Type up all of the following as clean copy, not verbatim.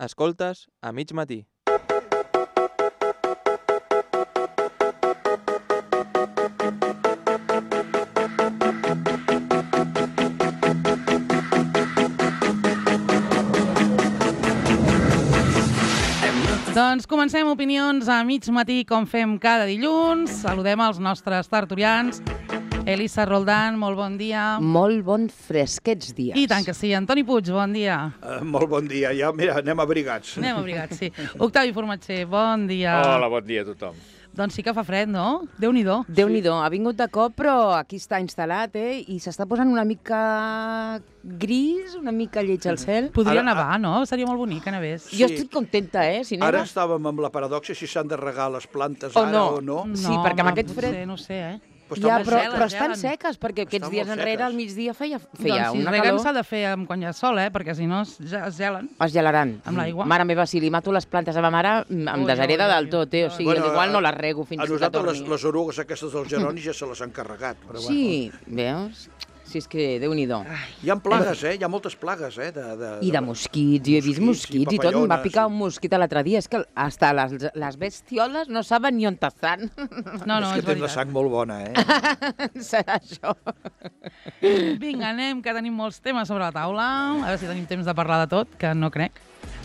Escoltes a mig matí. Doncs comencem opinions a mig matí com fem cada dilluns. Saludem els nostres tertulians. Elisa Roldán, molt bon dia. Molt bon fresquets dies. I tant que sí. Antoni Puig, bon dia. Molt bon dia. Ja, mira, anem abrigats. Anem abrigats, sí. Octavi Formatger, bon dia. Hola, bon dia a tothom. Doncs sí que fa fred, no? Déu-n'hi-do. Déu-n'hi-do, ha vingut de cop, però aquí està instal·lat, i s'està posant una mica gris, una mica lleig al cel. Podria nevar, no? Seria molt bonic que nevés. Jo estic contenta, si neva. Ara estàvem amb la paradoxa si s'han de regar les plantes o ara o no. Sí, perquè amb aquest fred... No sé, Ja, però estan seques, perquè aquests dies enrere al migdia feia doncs una si calor. reguen s'ha de fer quan hi ha sol, perquè si no es gelen. Es gelaran. Amb l'aigua. Mare meva, si li mato les plantes a ma mare, em deshereda del tot, o sigui, igual no les rego fins que torni. A nosaltres les orugues aquestes dels geronis ja se les han carregat. Sí, veus? Si és que Déu-n'hi-do. Hi ha plagues, hi ha moltes plagues, I de mosquits, jo he vist mosquits i tot. Em va picar un mosquit l'altre dia. És que hasta les bestioles no saben ni on estan. No, és que tens la sang molt bona, Serà això. Vinga, anem, que tenim molts temes sobre la taula. A veure si tenim temps de parlar de tot, que no crec.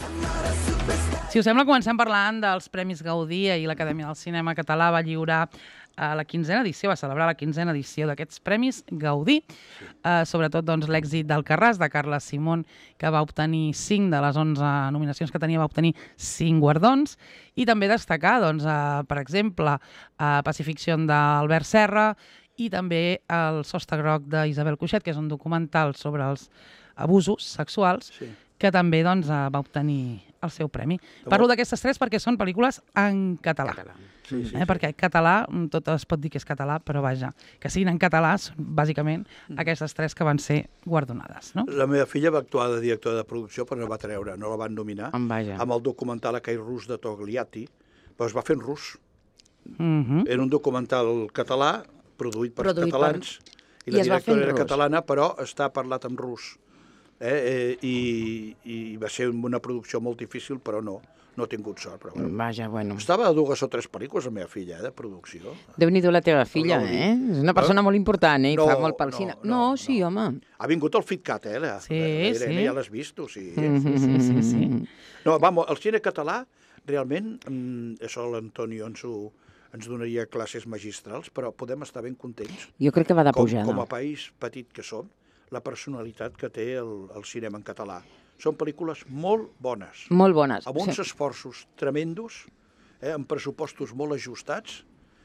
Si us sembla, comencem parlant dels Premis Gaudí. Ahir l'Acadèmia del Cinema Català va lliurar la 15a edició, va celebrar la 15a edició d'aquests Premis Gaudí. Sobretot l'èxit d'Alcarràs, de Carles Simón, que va obtenir 5 de les 11 nominacions que tenia, va obtenir 5 guardons. I també destacar, per exemple, Pacifiction d'Albert Serra i també El Sostre Groc d'Isabel Cuixet, que és un documental sobre els abusos sexuals, que també va obtenir el seu premi. Parlo d'aquestes 3 perquè són pel·lícules en català. Perquè català, tot es pot dir que és català, però vaja, que siguin en català, bàsicament, aquestes 3 que van ser guardonades. No? La meva filla va actuar de directora de producció, però no va treure, no la van nominar, amb el documental aquell rus de Togliatti, però es va fer en rus. Era un documental català, produït per catalans, i la directora era catalana, però està parlat en rus. I va ser una producció molt difícil, però no ha tingut sort. Vaja, bueno. Estava a 2 o 3 pel·lícules la meva filla, de producció. Déu-n'hi-do la teva filla, És una persona molt important, i fa molt pel cine. No, sí, home. Ha vingut el FitCat, Sí. Ja l'has vist, sí. Sí. No, vamos, el cine català, realment, això l'Antonio ens donaria classes magistrals, però podem estar ben contents. Jo crec que va de pujada. Com a país petit que som, la personalitat que té el cinema en català. Són pel·lícules molt bones. Molt bones. Amb uns esforços tremendos, amb pressupostos molt ajustats,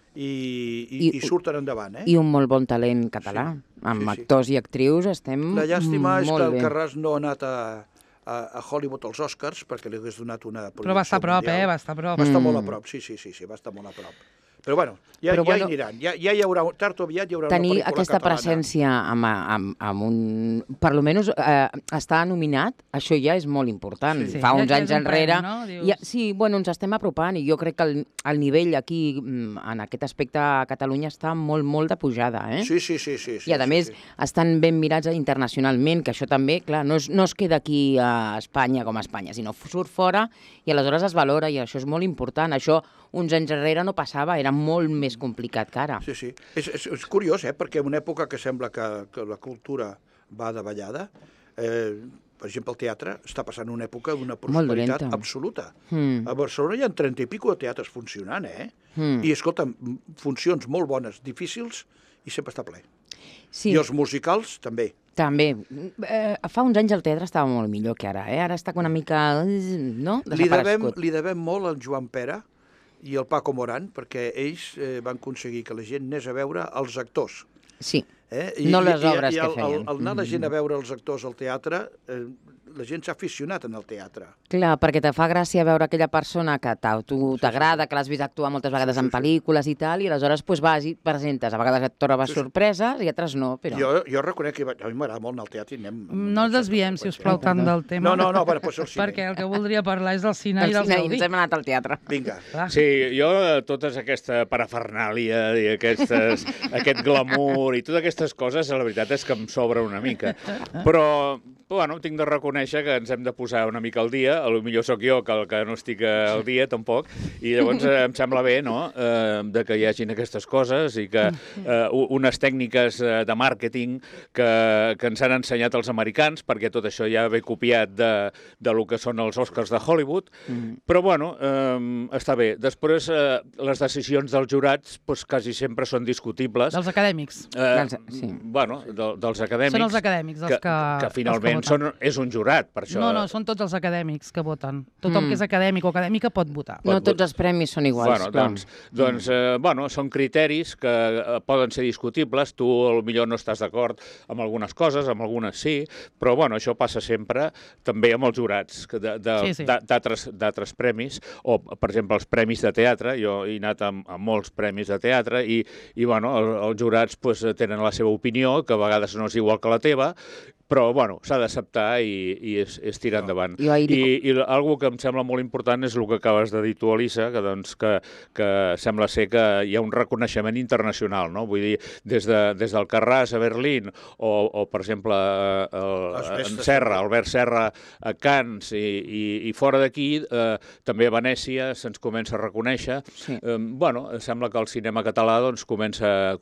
i surten endavant. I un molt bon talent català. Amb actors i actrius estem molt bé. La llàstima és que el Carràs no ha anat a Hollywood als Oscars, perquè li hagués donat una producció Però va estar a prop, mundial. va estar a prop. Va estar molt a prop, sí, va estar molt a prop. Però bueno, ja hi aniran. Ja hi haurà, tard o aviat hi haurà una pel·lícula catalana. Tenir aquesta presència amb un... Per almenys estar nominat, això ja és molt important. Fa uns anys enrere... Sí, bueno, ens estem apropant i jo crec que el nivell aquí, en aquest aspecte a Catalunya, està molt, molt de pujada. Sí. I a més, estan ben mirats internacionalment, que això també, clar, no es queda aquí a Espanya com a Espanya, sinó surt fora i aleshores es valora i això és molt important. Això uns anys enrere no passava, era molt més complicat que ara. Sí. És curiós, perquè en una època que sembla que la cultura va davallada, per exemple, el teatre està passant una època d'una prosperitat absoluta. A Barcelona hi ha 30 i pico de teatres funcionant, I, escolta, funcions molt bones, difícils, i sempre està ple. I els musicals, també. També. Fa uns anys el teatre estava molt millor que ara, Ara està una mica... desaparegut. Li devem molt al Joan Pera i el Paco Morán, perquè ells van aconseguir que la gent anés a veure els actors. Sí, no les obres que feien. Al anar la gent a veure els actors al teatre, la gent s'ha aficionat en el teatre. Clar, perquè te fa gràcia veure aquella persona que a tu t'agrada, que l'has vist actuar moltes vegades en pel·lícules i tal, i aleshores vas i presentes. A vegades et trobes sorpreses i altres no, però... Jo reconec que a mi m'agrada molt anar al teatre i anem... No ens desviem, si us plau, tant del tema. No, per el cine. Perquè el que voldria parlar és del cine i dels Gaudí. Ens hem anat al teatre. Vinga. Sí, jo tota aquesta parafernàlia i aquest glamour i totes aquestes coses, la veritat és que em sobra una mica. Però bueno, tinc de reconèixer que ens hem de posar una mica al dia, potser sóc jo que el que no estic al dia, tampoc, i llavors em sembla bé, no?, de que hi hagin aquestes coses i que unes tècniques de màrqueting que ens han ensenyat els americans, perquè tot això ja ve copiat de lo que són els Oscars de Hollywood, però, bueno, està bé. Després, les decisions dels jurats, doncs, quasi sempre són discutibles. Dels acadèmics. Bueno, dels acadèmics. Són els acadèmics els que finalment és un jurat, per això... No, són tots els acadèmics que voten. Tothom que és acadèmic o acadèmica pot votar. No tots els premis són iguals, clar. Doncs, són criteris que poden ser discutibles. Tu, potser no estàs d'acord amb algunes coses, amb algunes sí, però, bueno, això passa sempre també amb els jurats d'altres premis, o, per exemple, els premis de teatre. Jo he anat a molts premis de teatre i bueno, els jurats tenen la seva opinió, que a vegades no és igual que la teva, però, bueno, s'ha d'acceptar i és tirar endavant. I algo que em sembla molt important és el que acabes de dir tu, Elisa, que sembla ser que hi ha un reconeixement internacional, no? Vull dir, des del Carràs a Berlín o per exemple, Albert Serra a Canes i fora d'aquí, també a Venècia se'ns comença a reconèixer. Bueno, sembla que el cinema català comença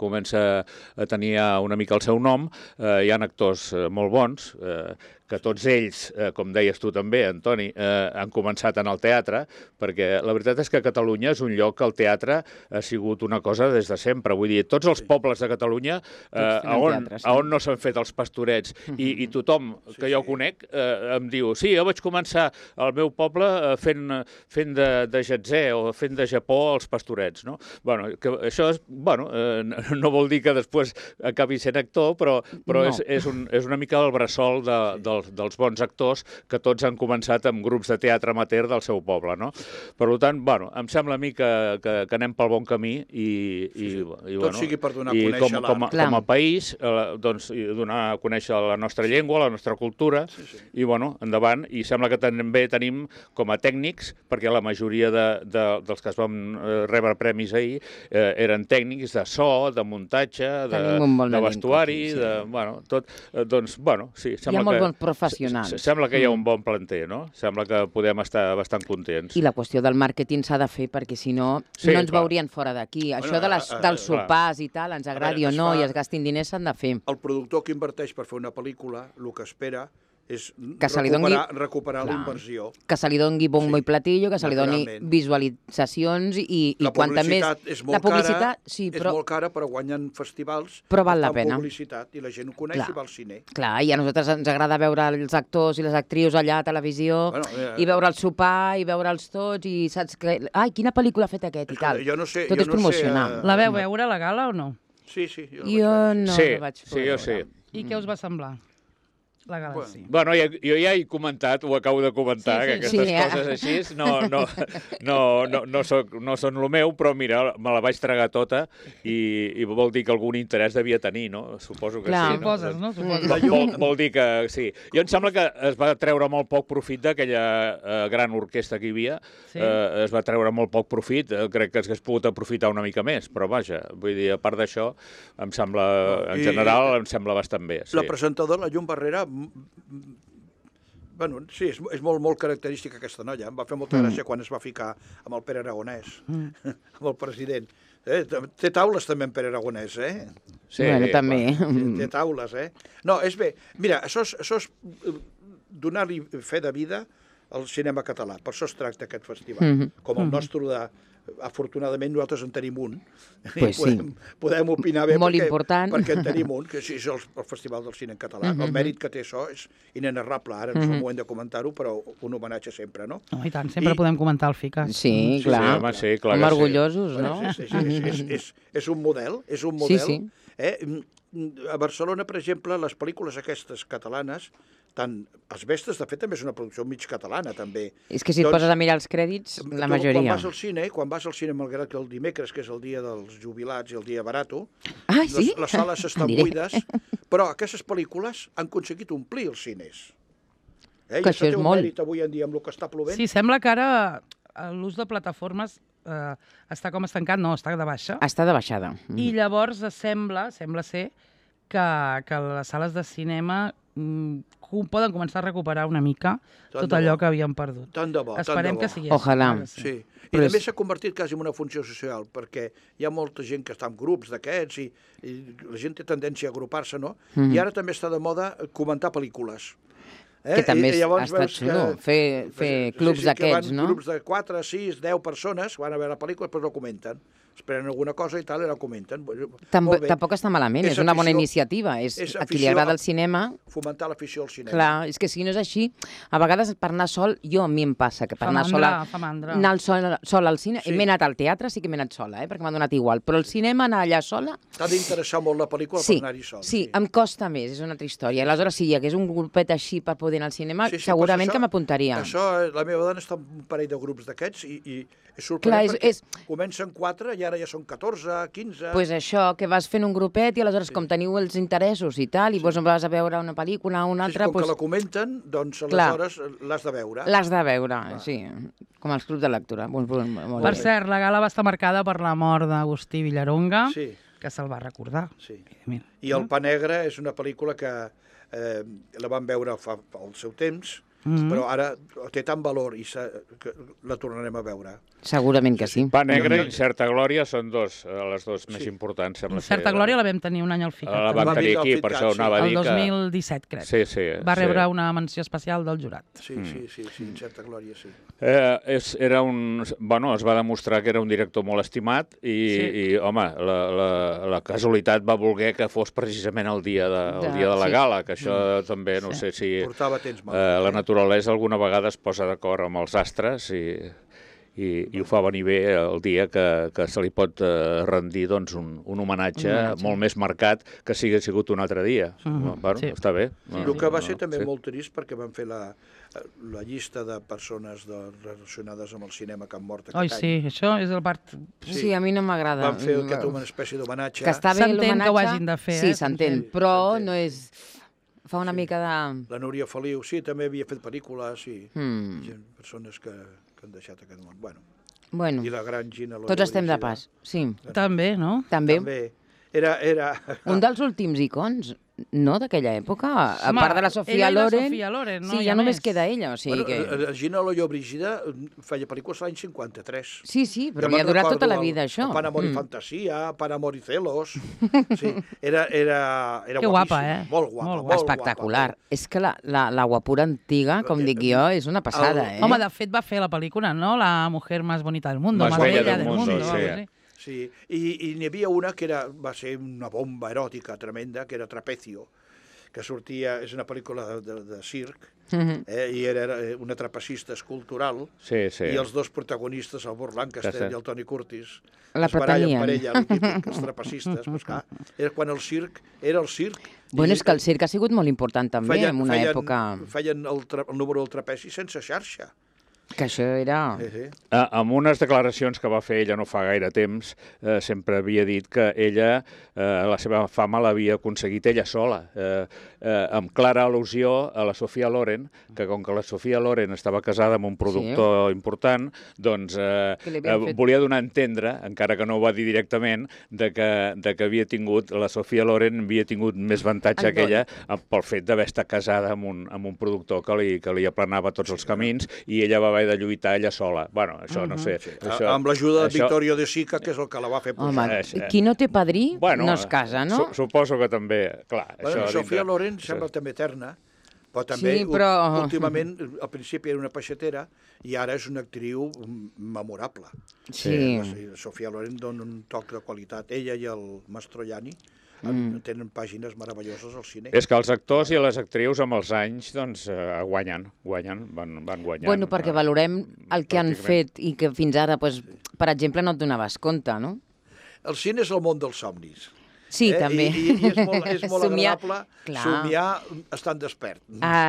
a tenir una mica el seu nom. Hi ha actors molt bons, que tots ells, com deies tu també, Antoni, han començat en el teatre, perquè la veritat és que Catalunya és un lloc que el teatre ha sigut una cosa des de sempre. Vull dir, tots els pobles de Catalunya, on no s'han fet els pastorets, i tothom que jo conec em diu, sí, jo vaig començar al meu poble fent de jatzè o fent de Japó els pastorets, no? Bueno, això no vol dir que després acabi sent actor, però és una mica el bressol dels bons actors que tots han començat amb grups de teatre amateur del seu poble, no? Per tant, bueno, em sembla a mi que anem pel bon camí i tot sigui per donar a conèixer com a país, doncs, donar a conèixer la nostra llengua, la nostra cultura, i, bueno, endavant. I sembla que també tenim com a tècnics, perquè la majoria dels que es van rebre premis ahir eren tècnics de so, de muntatge, de vestuari, tot. Doncs, bueno, sí, sembla que professionals. Sembla que hi ha un bon planter, no? Sembla que podem estar bastant contents. I la qüestió del màrqueting s'ha de fer perquè, si no, no ens veurien fora d'aquí. Això dels sopars i tal, ens agradi o no, i es gastin diners, s'han de fer. El productor que inverteix per fer una pel·lícula, el que espera és recuperar la inversió. Que se li doni bombo i platillo, que se li doni visualitzacions i quanta més... La publicitat és molt cara, però guanyen festivals, però val la pena. Publicitat, i la gent ho coneix i va al cine. Clar, i a nosaltres ens agrada veure els actors i les actrius allà a televisió, i veure el sopar, i veure'ls tots, i saps que... Ai, quina pel·lícula ha fet aquest i tal. Tot és promocionar. La veu veure, la gala, o no? Sí, jo no la vaig poder veure. I què us va semblar? La gala, sí. Bueno, jo ja he comentat, ho acabo de comentar, que aquestes coses així no són el meu, però mira, me la vaig tragar tota i vol dir que algun interès devia tenir, no? Suposo que sí. Suposes, no? Vol dir que sí. Jo em sembla que es va treure molt poc profit d'aquella gran orquestra que hi havia. Es va treure molt poc profit. Crec que s'hagués pogut aprofitar una mica més, però vaja, vull dir, a part d'això, em sembla, en general, em sembla bastant bé. La presentadora, la Llum Barrera, bueno, sí, és molt característica aquesta noia. Em va fer molta gràcia quan es va ficar amb el Pere Aragonès, amb el president. Té taules també en Pere Aragonès, eh? Sí, també. Té taules, eh? No, és bé. Mira, això és donar-li fe de vida al cinema català. Per això es tracta aquest festival. Com el nostre de... Afortunadament nosaltres en tenim un. Podem opinar bé perquè en tenim un, que és el Festival del Cine en Català. El mèrit que té això és inenarrable. Ara no és el moment de comentar-ho, però un homenatge sempre, no? I tant, sempre podem comentar el FICAS. Sí, clar. Som orgullosos, no? És un model, A Barcelona, per exemple, les pel·lícules aquestes catalanes, tant Asbestes, de fet, també és una producció mig catalana, també. És que si et poses a mirar els crèdits, la majoria. Quan vas al cine, malgrat que el dimecres, que és el dia dels jubilats i el dia barato, les sales estan buides, però aquestes pel·lícules han aconseguit omplir els cines. Que això és molt. Mèrit avui en dia amb el que està plovent. Sí, sembla que ara l'ús de plataformes està com estancat, no, està de baixa. Està de baixada. I llavors sembla ser que les sales de cinema poden començar a recuperar una mica tot allò que havíem perdut. Tant de bo, tant de bo. Esperem que sigui així. Ojalà. Sí. I també s'ha convertit quasi en una funció social, perquè hi ha molta gent que està en grups d'aquests i la gent té tendència a agrupar-se, no? I ara també està de moda comentar pel·lícules. Que també ha estat xulo, fer clubs d'aquests, no? Grups de 4, 6, 10 persones van a veure la pel·lícula i després la comenten. Esperen alguna cosa i tal, i la comenten. Tampoc està malament, és una bona iniciativa. És a qui li agrada el cinema... Fomentar l'afició al cinema. Clar, és que si no és així, a vegades per anar sol, a mi em passa que per anar anar sol al cine, m'he anat al teatre, sí que m'he anat sola, perquè m'ha donat igual, però el cinema, anar allà sola... T'ha d'interessar molt la pel·lícula per anar-hi sol. Sí, em costa més, és una altra història. Aleshores, si hi hagués un grupet així per poder anar al cinema, segurament que m'apuntaria. Això, la meva dona està en un parell de grups d'aquests i és sorprenent perquè comencen 4 i ara ja són 14, 15... Doncs això, que vas fent un grupet i aleshores com teniu els interessos i tal, i vas a veure una pel·lícula o una altra... Com que la comenten, doncs aleshores l'has de veure. L'has de veure, sí, com els clubs de lectura. Per cert, la gala va estar marcada per la mort d'Agustí Villaronga, que se'l va recordar. I El pa negre és una pel·lícula que la vam veure al seu temps, però ara té tant valor i que la tornarem a veure. Segurament que sí. Pa negre i Certa glòria són les dues més importants. Certa glòria la vam tenir un any al FICAT. La vam tenir aquí, per això anava a dir que... El 2017, crec. Sí. Va rebre una menció especial del jurat. Sí, Certa glòria, sí. Bueno, es va demostrar que era un director molt estimat i home, la casualitat va voler que fos precisament el dia de la gala, que això també, no sé si... Portava temps mal. La naturalesa alguna vegada es posa d'acord amb els astres i ho fa venir bé el dia que se li pot rendir doncs, un homenatge molt més marcat que si hagués sigut un altre dia. Està bé. El que va ser també molt trist perquè van fer la llista de persones relacionades amb el cinema que han mort aquest any. Sí, això és el part... Sí, a mi no m'agrada. Van fer una espècie d'homenatge. Que està bé l'homenatge. S'entén que ho hagin de fer. Sí, s'entén, però no és... Fa una mica de... La Núria Feliu, sí, també havia fet pel·lícules i persones que han deixat aquest món. Bueno, i la gran Gina Loyo. tots estem de pas, sí. També, no? També. Era... Un dels últims icons, no, d'aquella època, a part de la Sofia Loren. Sí, ja només queda ella, o sigui que... Gina Loyo Brígida feia pel·lícules l'any 53. Sí, però li ha durat tota la vida, això. Pan, amor i fantasia, Pan, amor i celos... Sí, era que guapa, Molt guapa. Espectacular. És que la guapura antiga, com dic jo, és una passada, Home, de fet va fer la pel·lícula, no? La mujer más bonita del mundo, más bella del mundo, sí. Sí, i n'hi havia una que va ser una bomba eròtica tremenda, que era Trapecio, que sortia, és una pel·lícula de circ, i era una trapecista escultural, i els dos protagonistes, el Burt Lancaster i el Tony Curtis, es barallen per ella, els trapecistes, pues clar, era quan el circ era el circ. Bueno, és que el circ ha sigut molt important també, en una època... Feien el número del trapezi sense xarxa. Que això era... Amb unes declaracions que va fer ella no fa gaire temps, sempre havia dit que ella, la seva fama l'havia aconseguit ella sola, amb clara al·lusió a la Sofia Loren, que com que la Sofia Loren estava casada amb un productor important, doncs volia donar a entendre, encara que no ho va dir directament, de que havia tingut, la Sofia Loren havia tingut més avantatge que ella pel fet d'haver estat casada amb un productor que li aplanava tots els camins, i ella va haver de lluitar ella sola. Bueno, això no sé. Amb l'ajuda de Vittorio De Sica, que és el que la va fer pujar. Home, qui no té padrí no es casa, no? Suposo que també, clar. Sofia Loren sembla també eterna, però també últimament, al principi era una peixatera i ara és una actriu memorable. Sí. Sofia Loren dona un toc de qualitat. Ella i el Mastroianni tenen pàgines meravelloses al cine. És que els actors i les actrius amb els anys doncs van guanyant. Bueno, perquè valorem el que han fet i que fins ara, per exemple, no et donaves compte, no? El cine és el món dels somnis. Sí, també. I és molt agradable somiar estant despert.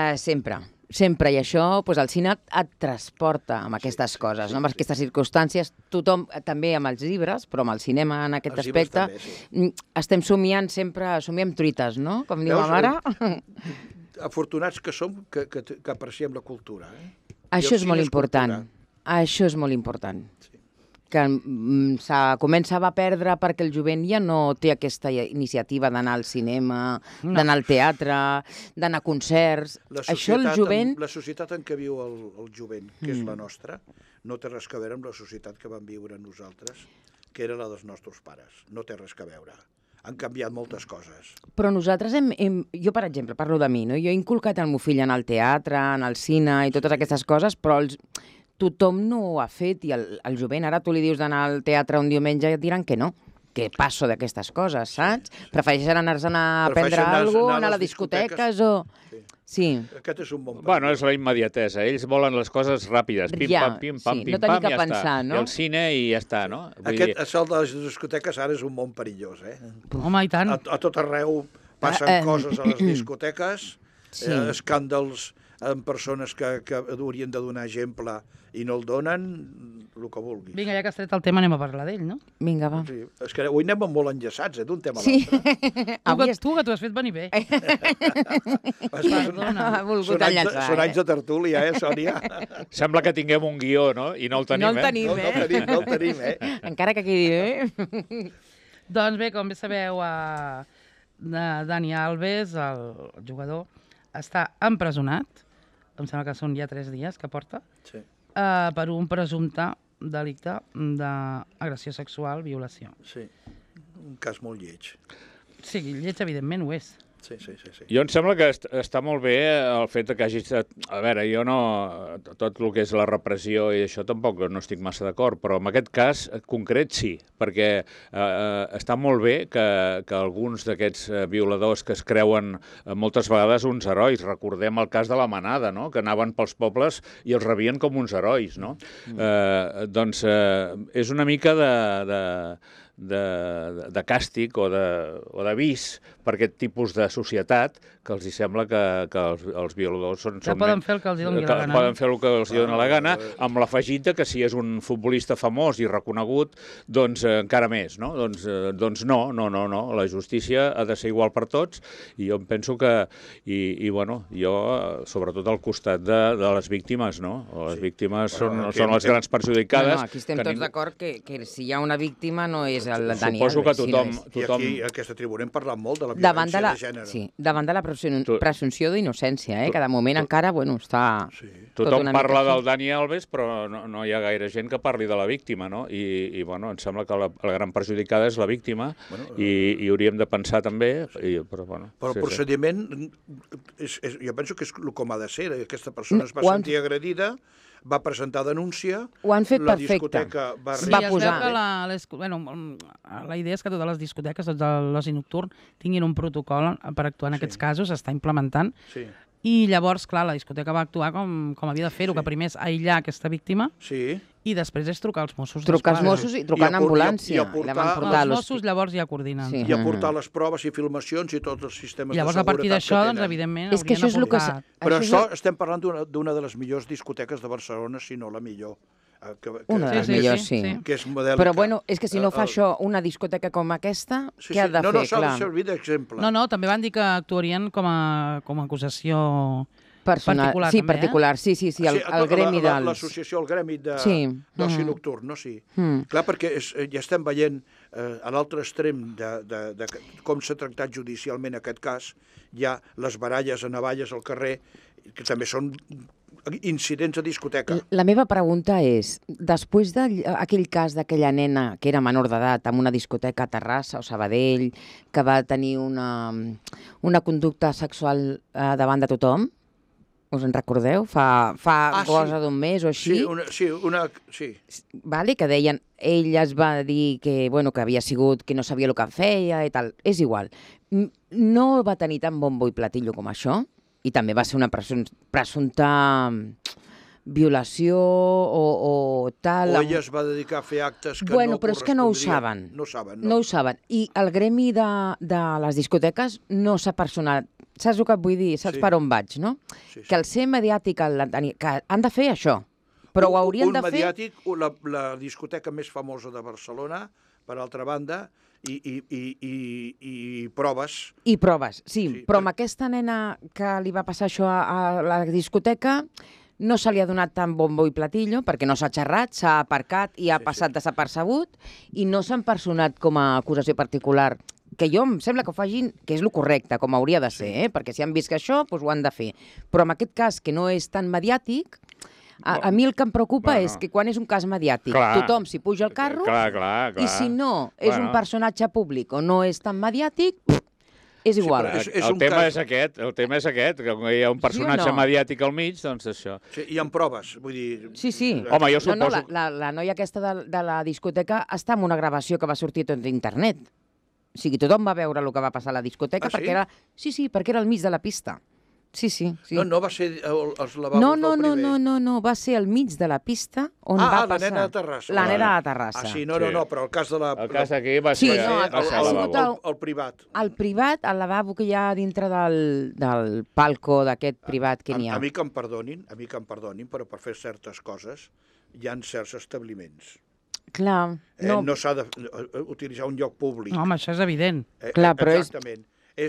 Sempre, i això, el cine et transporta amb aquestes coses, amb aquestes circumstàncies. Tothom, també amb els llibres, però amb el cinema en aquest aspecte, estem somiant sempre, somiem truites, no? Com diu ma mare. Afortunats que som, que apreciem la cultura. Això és molt important. Això és molt important. que començava a perdre perquè el jovent ja no té aquesta iniciativa d'anar al cinema, d'anar al teatre, d'anar a concerts. Això el jovent... La societat en què viu el jovent, que és la nostra, no té res a veure amb la societat que vam viure nosaltres, que era la dels nostres pares. No té res a veure. Han canviat moltes coses. Però nosaltres jo, per exemple, parlo de mi, no? Jo he inculcat el meu fill en el teatre, en el cine i totes aquestes coses, però tothom no ho ha fet, i el jovent, ara tu li dius d'anar al teatre un diumenge i et diran que no, que passo d'aquestes coses, saps? Prefereixen anar-se'n a prendre alguna cosa, anar a les discoteques o... Sí. Aquest és un bon... Bueno, és la immediatesa. Ells volen les coses ràpides. Pim-pam, pim-pam, pim-pam, i ja està. I el cine i ja està, no? Aquest assalt de les discoteques ara és un món perillós, eh? Home, i tant. A tot arreu passen coses a les discoteques, escàndals amb persones que haurien de donar exemple i no el donen, el que vulguis. Vinga, ja que has tret el tema, anem a parlar d'ell, no? Vinga, va. Sí, és que avui anem molt enllaçats, d'un tema a l'altre. Tu que t'ho has fet venir bé. Perdona. Ha volgut enllaçar. Són anys de tertúlia, Sònia? Sembla que tinguem un guió, no? I no el tenim, No el tenim, Encara que quedi, Doncs bé, com bé sabeu, Dani Alves, el jugador, està empresonat. Em sembla que són ja 3 dies que porta, per un presumpte delicte d'agressió sexual, violació. Sí, un cas molt lleig. Sí, lleig evidentment ho és. Sí. Jo em sembla que està molt bé el fet que hagi estat... A veure, jo no... Tot el que és la repressió i això tampoc no estic massa d'acord, però en aquest cas concret sí, perquè està molt bé que alguns d'aquests violadors que es creuen moltes vegades uns herois, recordem el cas de la Manada, no? Que anaven pels pobles i els rebien com uns herois, no? Doncs és una mica de càstig o d'avís per aquest tipus de societat que els sembla que els violadors són... Ja poden fer el que els doni la gana. Poden fer el que els doni la gana, amb l'afegit que si és un futbolista famós i reconegut, doncs encara més, no? Doncs no, la justícia ha de ser igual per tots, i jo em penso que... I bueno, jo, sobretot al costat de les víctimes, no? Les víctimes són les grans perjudicades. Aquí estem tots d'acord que si hi ha una víctima no és el Dani Alves. Suposo que tothom... I aquí, a aquesta tribuna, hem parlat molt de la violència de gènere. Sí, davant de la presumpció d'innocència, que de moment encara, bueno, està... Tothom parla del Dani Alves, però no hi ha gaire gent que parli de la víctima, no? I bueno, em sembla que la gran perjudicada és la víctima, i hauríem de pensar també... Però el procediment, jo penso que és com ha de ser. Aquesta persona es va sentir agredida, va presentar denúncia, ho han fet la perfecte. discoteca va... Sí, es veu que la idea és que totes les discoteques, tots l'oci nocturn, tinguin un protocol per actuar en aquests casos, s'està implementant, i llavors, clar, la discoteca va actuar com havia de fer-ho, que primer és aïllar aquesta víctima, i després és trucar als Mossos d'Esquadra. Trucar als Mossos i trucar en ambulància. Els Mossos llavors ja coordinen. I aportar les proves i filmacions i tots els sistemes de seguretat que tenen. Llavors, a partir d'això, doncs, evidentment, haurien aportat... Però estem parlant d'una de les millors discoteques de Barcelona, si no la millor. Una de les millors, sí. Però, bueno, és que si no fa això una discoteca com aquesta, què ha de fer? No, s'ha de servir d'exemple. No, també van dir que actuarien com a acusació particular. Sí, particular, sí, el gremi dels... L'associació, el gremi d'oci nocturn, no? Sí. Clar, perquè ja estem veient a l'altre extrem de com s'ha tractat judicialment aquest cas, hi ha les baralles a navalles al carrer, que també són incidents a discoteca. La meva pregunta és, després d'aquell cas d'aquella nena que era menor d'edat en una discoteca a Terrassa o Sabadell, que va tenir una conducta sexual davant de tothom, us en recordeu? Fa cosa d'un mes o així? Sí. Vale, que deien, ell es va dir que havia sigut, que no sabia el que feia i tal. És igual. No va tenir tan bombo i platillo com això? I també va ser una presumpta violació o tal... O ella es va dedicar a fer actes que no correspondrien. Però és que no ho saben. No ho saben. I el gremi de les discoteques no s'ha personat. Saps el que et vull dir? Saps per on vaig, no? Que el ser mediàtic, que han de fer això, però ho haurien de fer... Un mediàtic, la discoteca més famosa de Barcelona, per altra banda, i proves. I proves, sí. Però amb aquesta nena que li va passar això a la discoteca, no se li ha donat tant bombo i platillo, perquè no s'ha xerrat, s'ha aparcat i ha passat desapercebut, i no s'han personat com a acusació particular, que jo em sembla que ho facin, que és el correcte, com hauria de ser, perquè si han vist que això, doncs ho han de fer. Però en aquest cas, que no és tan mediàtic, a mi el que em preocupa és que quan és un cas mediàtic, tothom s'hi puja al carro, i si no és un personatge públic o no és tan mediàtic, és igual. El tema és aquest, que hi ha un personatge mediàtic al mig, doncs això. Sí, i amb proves, vull dir... Sí. Home, jo suposo... La noia aquesta de la discoteca està en una gravació que va sortir tot d'internet. O sigui, tothom va veure el que va passar a la discoteca perquè era... Sí, perquè era al mig de la pista. Sí. No va ser els lavabos del primer. No, va ser al mig de la pista on va passar. La nena de Terrassa. La nena de Terrassa. Sí, no, però el cas de la... El cas d'aquí va ser el lavabo. El privat. El privat, el lavabo que hi ha dintre del palco d'aquest privat que n'hi ha. A mi que em perdonin, però per fer certes coses hi ha certs establiments. Clar. No s'ha d'utilitzar un lloc públic. Home, això és evident. Clar, però exactament.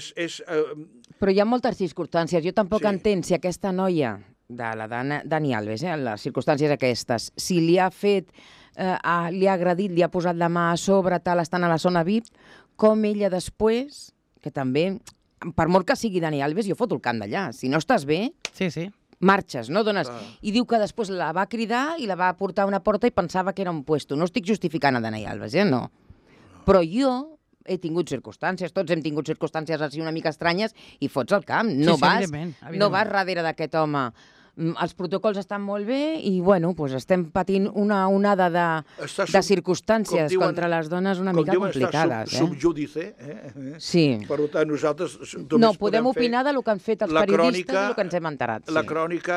Però hi ha moltes circumstàncies. Jo tampoc entenc si aquesta noia, de la Dani Alves, les circumstàncies aquestes, si li ha fet, li ha agredit, li ha posat la mà a sobre, tal, estant a la zona VIP, com ella després, que també, per molt que sigui Dani Alves, jo foto el camp d'allà. Si no estàs bé... Sí. Marxes, no dones... I diu que després la va cridar i la va portar a una porta i pensava que era un puesto. No estic justificant a Dani Alves, no. Però jo he tingut circumstàncies, tots hem tingut circumstàncies així una mica estranyes i fots al camp. No vas darrere d'aquest home. Els protocols estan molt bé i, bueno, doncs estem patint una onada de circumstàncies contra les dones una mica complicades. Subjúdice. Sí. Per tant, nosaltres no podem opinar del que han fet els periodistes i el que ens hem enterat. La crònica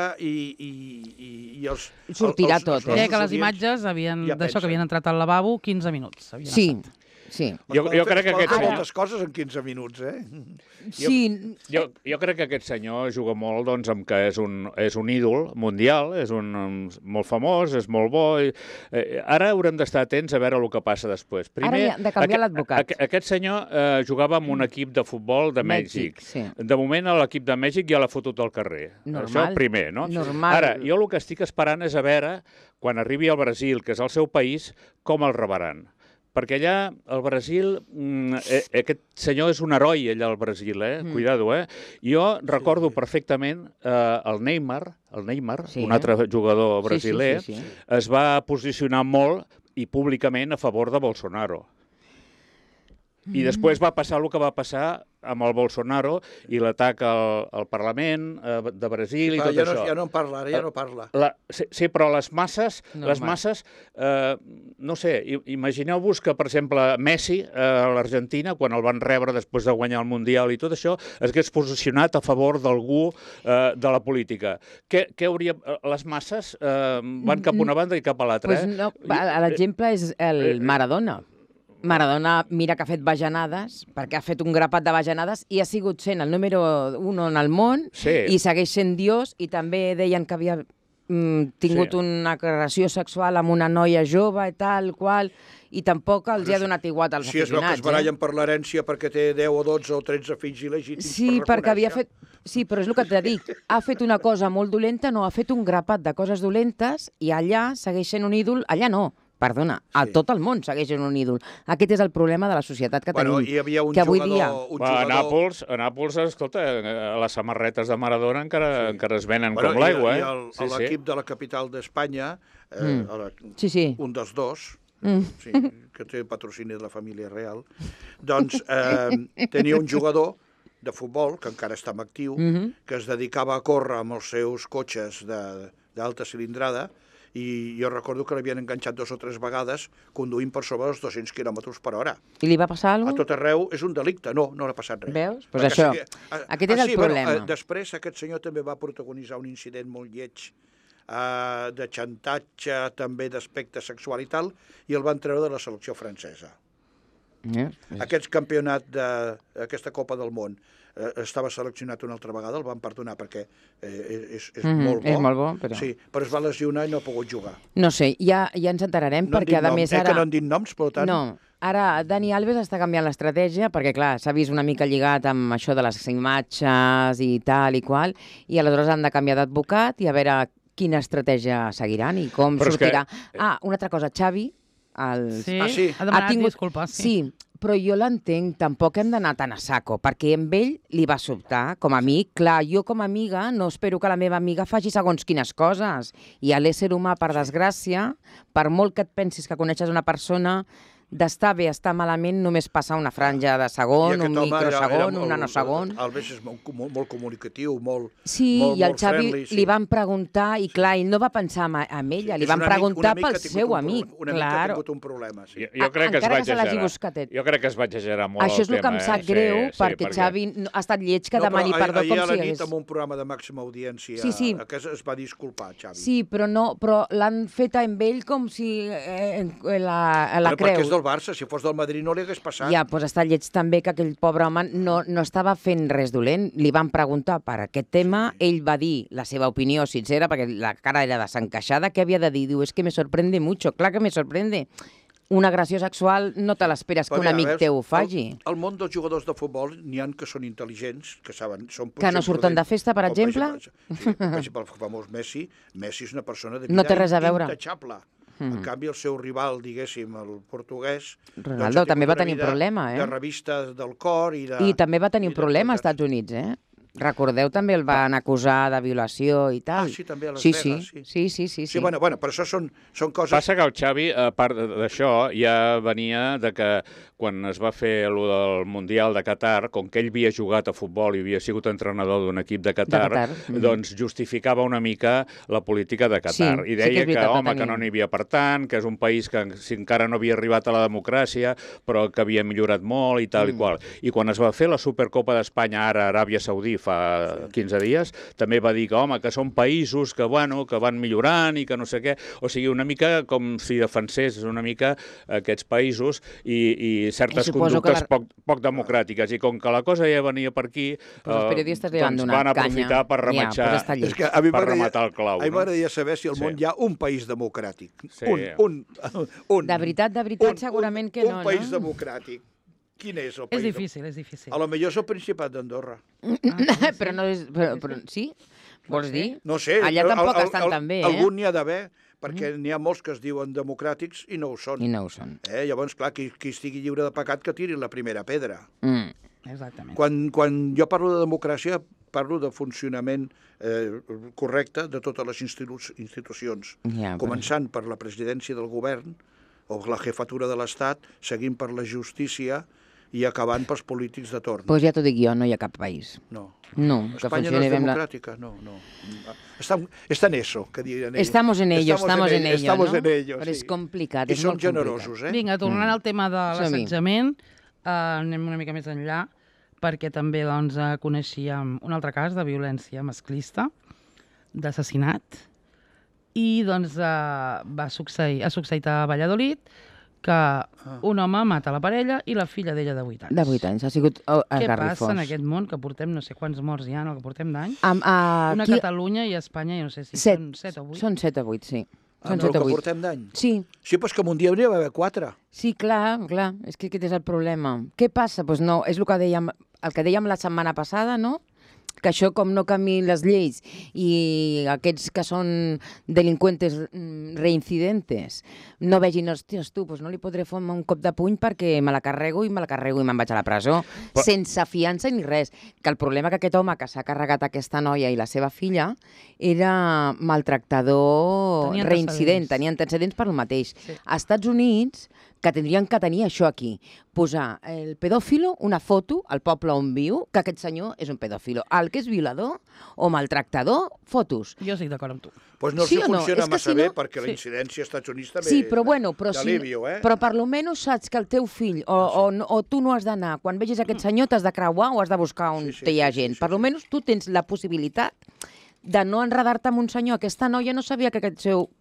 i els... Sortirà tot. Deia que les imatges d'això que havien entrat al lavabo 15 minuts. Sí. Jo crec que aquest senyor... moltes coses en 15 minuts, Jo crec que aquest senyor juga molt amb que és un ídol mundial, és molt famós, és molt bo. Ara haurem d'estar atents a veure el que passa després. Ara hem de canviar l'advocat. Aquest senyor jugava amb un equip de futbol de Mèxic. De moment l'equip de Mèxic ja l'ha fotut al carrer. Això primer, no? Ara, jo el que estic esperant és a veure, quan arribi al Brasil, que és el seu país, com el rebaran. Perquè allà, al Brasil, aquest senyor és un heroi, allà al Brasil, cuidado, Jo recordo perfectament el Neymar, un altre jugador brasiler, es va posicionar molt i públicament a favor de Bolsonaro. I després va passar el que va passar amb el Bolsonaro i l'atac al Parlament de Brasil i tot això. Ja no en parla, ara ja no parla. Sí, però les masses, no sé, imagineu-vos que, per exemple, Messi, a l'Argentina, quan el van rebre després de guanyar el Mundial i tot això, es hagués posicionat a favor d'algú de la política. Què hauria... Les masses van cap a una banda i cap a l'altra, L'exemple és el Maradona. Maradona, mira que ha fet bajanades, perquè ha fet un grapat de bajanades i ha sigut sent el número 1 en el món i segueix sent Dios, i també deien que havia tingut una agressió sexual amb una noia jove i tal, qual, i tampoc els ha donat igual als aficionats. Si es veu que es barallen per l'herència perquè té 10 o 12 o 13 fills il·legítims per reconèixer. Perquè havia fet... Sí, però és el que t'he dit. Ha fet una cosa molt dolenta, ha fet un grapat de coses dolentes i allà segueix sent un ídol, allà no. Perdona, a tot el món segueix sent un ídol. Aquest és el problema de la societat que tenim. Hi havia un jugador... A Nàpols, escolta, les samarretes de Maradona encara es venen com l'aigua. I l'equip de la capital d'Espanya, un dels dos, que té patrocini de la família real, doncs tenia un jugador de futbol, que encara està en actiu, que es dedicava a córrer amb els seus cotxes d'alta cilindrada, i jo recordo que l'havien enganxat 2 o 3 vegades conduint per sobre els 200 km per hora. I li va passar alguna cosa? A tot arreu és un delicte. No l'ha passat res. Veus? Doncs això, aquest és el problema. Després aquest senyor també va protagonitzar un incident molt lleig de xantatge, també d'aspecte sexual i tal, i el van treure de la selecció francesa. Aquest campionat d'aquesta Copa del Món estava seleccionat una altra vegada, el van perdonar perquè és molt bo. És molt bo, però... Sí, però es va lesionar i no ha pogut jugar. No sé, ja ens enterarem, perquè a més ara... que no han dit noms, per tant... No, ara Dani Alves està canviant l'estratègia, perquè clar, s'ha vist una mica lligat amb això de les imatges i tal i qual, i aleshores han de canviar d'advocat i a veure quina estratègia seguiran i com sortirà. Una altra cosa, Xavi... Ha demanat disculpes. Sí, però jo l'entenc, tampoc hem d'anar tan a saco, perquè amb ell li va sobtar, com a amic. Clar, jo com a amiga no espero que la meva amiga faci segons quines coses. I a l'ésser humà, per desgràcia, per molt que et pensis que coneixes una persona, d'estar bé, estar malament, només passar una franja de segon, un microsegon, un nanosegon. Alves és molt comunicatiu, molt sí, i al Xavi li van preguntar, i clar, ell no va pensar en ella, li van preguntar pel seu amic. Una mica ha tingut un problema, sí. Jo crec que es va exagerar molt el tema. Això és el que em sap greu, perquè Xavi ha estat lleig que demani perdó com si hagués... Ahir a la nit, en un programa de màxima audiència, es va disculpar, Xavi. Sí, però l'han fet amb ell com si la creu. Perquè és del Barça, si fos del Madrid no li hagués passat. Ja, doncs està lleig també que aquell pobre home no estava fent res dolent. Li van preguntar per aquest tema, ell va dir la seva opinió sincera, perquè la cara era desencaixada, què havia de dir? Diu, es que me sorprende mucho, clar que me sorprende. Una agressió sexual no te l'esperes que un amic teu ho faci. Al món dels jugadors de futbol n'hi ha que són intel·ligents, que saben... Que no surten de festa, per exemple? Per exemple, el famós Messi és una persona de vida no té res a veure. Intachable. En canvi, el seu rival, diguéssim, el portuguès... Ronaldo també va tenir un problema, de revistes del cor i de... I també va tenir un problema als Estats Units, Recordeu, també el van acusar de violació i tal. Sí, també a Las Vegas, sí. Sí, bueno, però això són coses... Passa que el Xavi, a part d'això, ja venia de que quan es va fer el del Mundial de Qatar, com que ell havia jugat a futbol i havia sigut entrenador d'un equip de Qatar, doncs justificava una mica la política de Qatar. I deia que no n'hi havia per tant, que és un país que encara no havia arribat a la democràcia, però que havia millorat molt i tal i qual. I quan es va fer la Supercopa d'Espanya ara a Aràbia Saudí fa 15 dies, també va dir que són països que van millorant i que no sé què. O sigui, una mica com si defensés una mica aquests països i certes conductes poc democràtiques. I com que la cosa ja venia per aquí, van aprofitar per rematxar el clau. A mi m'agradaria saber si al món hi ha un país democràtic. Un. De veritat, segurament que no. Un país democràtic. Quin és el país? És difícil. A lo millor és el Principat d'Andorra. Però no és... Sí? Vols dir? No sé. Allà tampoc estan tan bé, Algun n'hi ha d'haver, perquè n'hi ha molts que es diuen democràtics i no ho són. Llavors, clar, qui estigui lliure de pecat que tiri la primera pedra. Exactament. Quan jo parlo de democràcia, parlo de funcionament correcte de totes les institucions, començant per la presidència del govern o la jefatura de l'Estat, seguint per la justícia i acabant pels polítics de torn. Doncs ja t'ho dic jo, no hi ha cap país. No. Espanya no és democràtica, no. Está en eso, que dirían ellos. Estamos en ello, ¿no? Però és complicat, és molt complicat. I som generosos, Vinga, tornant al tema de l'assetjament, anem una mica més enllà, perquè també coneixíem un altre cas de violència masclista, d'assassinat, i ha succeït a Valladolid que un home mata la parella i la filla d'ella de 8 anys. De 8 anys, ha sigut esgarrifós. Què passa en aquest món, que portem no sé quants morts ja, que portem d'any? Una Catalunya i Espanya, jo no sé si són 7 o 8. Són 7 o 8, sí. El que portem d'any? Sí. Sí, però és que un dia n'hi va haver 4. Sí, clar, és que aquest és el problema. Què passa? Doncs no, és el que dèiem la setmana passada, no? Que això, com no canvien les lleis i aquests que són delinqüentes reincidentes no vegin, hòsties, doncs no li podré fer un cop de puny perquè me la carrego i me'n vaig a la presó, sense fiança ni res. Que el problema que aquest home que s'ha carregat aquesta noia i la seva filla era maltractador reincident, tenia antecedents per el mateix. Als Estats Units, que tindrien que tenir això aquí, posar el pedòfilo, una foto al poble on viu, que aquest senyor és un pedòfilo. El que és violador o maltractador, fotos. Jo estic d'acord amb tu. Doncs no funciona massa bé, perquè la incidència als Estats Units també però per lo menos saps que el teu fill o tu no has d'anar, quan vegis aquest senyor t'has de creuar o has de buscar on hi ha gent. Per lo menos tu tens la possibilitat de no enredar-te amb un senyor. Aquesta noia no sabia que aquest seu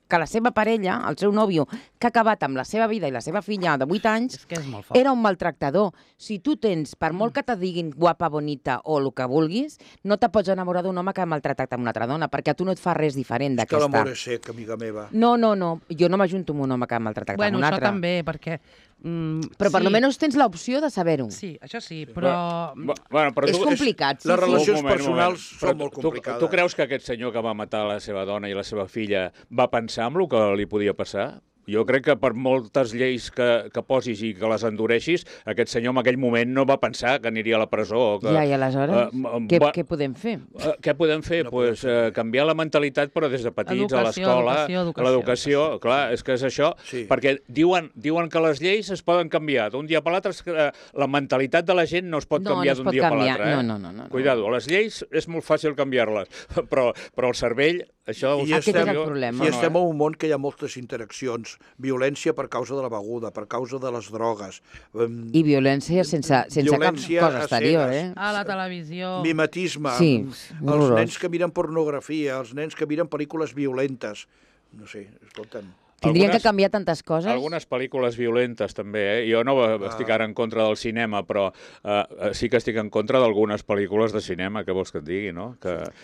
que la seva parella, el seu nòvio, que ha acabat amb la seva vida i la seva filla de 8 anys, era un maltractador. Si tu tens, per molt que te diguin guapa, bonita o el que vulguis, no te pots enamorar d'un home que ha maltratat amb una altra dona, perquè a tu no et fa res diferent d'aquesta. És que l'amor és sec, amiga meva. No, jo no m'ajunto amb un home que ha maltratat amb un altre. Bueno, això també, perquè... Però per almenys tens l'opció de saber-ho. Sí, això sí, però... Però és complicat. Les relacions personals són molt complicades. Tu creus que aquest senyor que va matar la seva dona i la seva filla va pensar en el que li podia passar? Jo crec que per moltes lleis que posis i que les endureixis, aquest senyor en aquell moment no va pensar que aniria a la presó. Ja, i aleshores, què podem fer? Què podem fer? Doncs canviar la mentalitat, però des de petits, a l'escola, a l'educació. Clar, és que és això, perquè diuen que les lleis es poden canviar d'un dia per l'altre, la mentalitat de la gent no es pot canviar d'un dia per l'altre. No. Cuidado, les lleis és molt fàcil canviar-les, però el cervell... Aquest és el problema. I estem en un món que hi ha moltes interaccions. Violència per causa de la beguda, per causa de les drogues. I violència sense cap cosa exterior, A la televisió. Mimetisme. Sí, els nens que miren pornografia, els nens que miren pel·lícules violentes. No sé, escolta'm. Tindrien que canviar tantes coses. Algunes pel·lícules violentes, també. Jo no estic ara en contra del cinema, però sí que estic en contra d'algunes pel·lícules de cinema, que vols que et digui, no?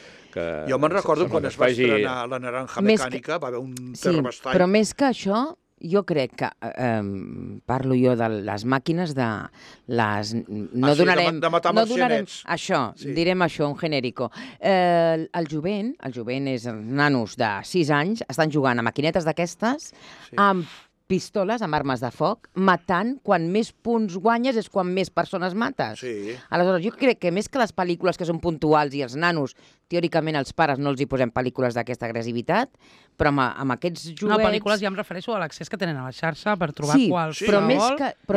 Jo me'n recordo quan es va estrenar La naranja mecànica, va haver un terrabastall. Però més que això, jo crec que, parlo jo de les màquines de les... No donarem... De matar marcianets. Això, direm això, un genèrico. El jovent és nanos de 6 anys, estan jugant a maquinetes d'aquestes, amb pistoles, amb armes de foc, matant, quan més punts guanyes és quan més persones mates. Sí. Aleshores, jo crec que més que les pel·lícules que són puntuals i els nanos, teòricament els pares no els hi posem pel·lícules d'aquesta agressivitat, però amb aquests joves... No, pel·lícules ja em refereixo a l'accés que tenen a la xarxa per trobar qualsevol...